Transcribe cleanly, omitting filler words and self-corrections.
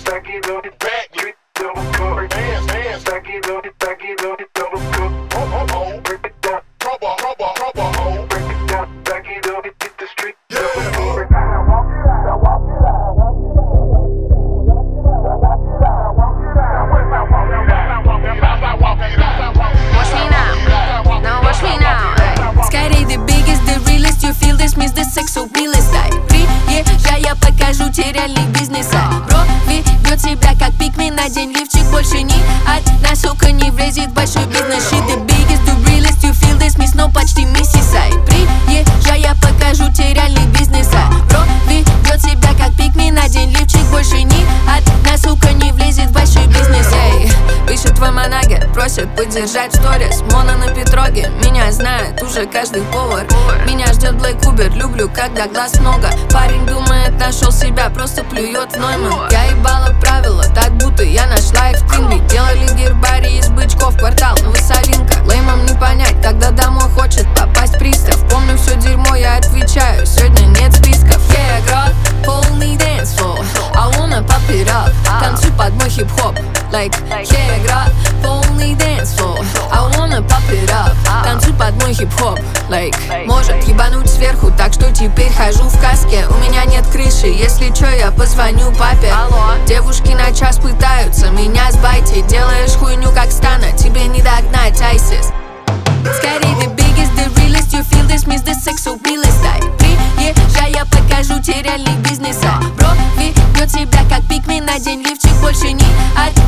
Stack it up, back it, double cup. Dance, stack it up, double cup. Break it down, rubber, break it down, back it up, hit the street. Скорей the biggest, the realest, you feel this, miss the sex, so realist. Приезжай, я покажу тебе реальный бизнес. Бро ведет себя как пикми на день, лифчик больше не одна сука не влезет в большой бизнес. She the biggest, the realest, you feel this, miss, но почти миссис. Приезжай, я покажу тебе реальный бизнес. Бро ведет себя как пикми на день, лифчик больше не одна сука не влезет в большой бизнес. Пишет твой манагер, просит поддержать сторис. Мона на Петроге, меня знает уже каждый повар. Меня ждет Блэк Убер, люблю, когда глаз много. Парень думает, нашел себя, просто плюет в Нойман. Я ебала правила, так будто я нашла их в Тиндере. Делали гербарий из бычков, квартал Новосолинка. Леймам не понять, когда домой хочет попасть пристав. Помню все дерьмо, я отвечаю, сегодня нет списков. Yeah, girl, полный dance floor, I wanna pop it up. Танцуй под мой хип-хоп, like, yeah, girl, полный dance floor, I wanna pop it up. Танцуй под мой хип-хоп, like, может ебануть сверху, так что теперь хожу в каске. У меня нет крыши, если чё, я позвоню папе. Девушки на час пытаются меня сбайте. Делаешь хуйню как Стана, тебе не догнать, Айсис. Скорей the biggest, the realest, you feel this, miss the sex, so realist. Приезжай, я покажу тебе реальный бизнес. Бро ведет себя как пикми на день, лифчик больше не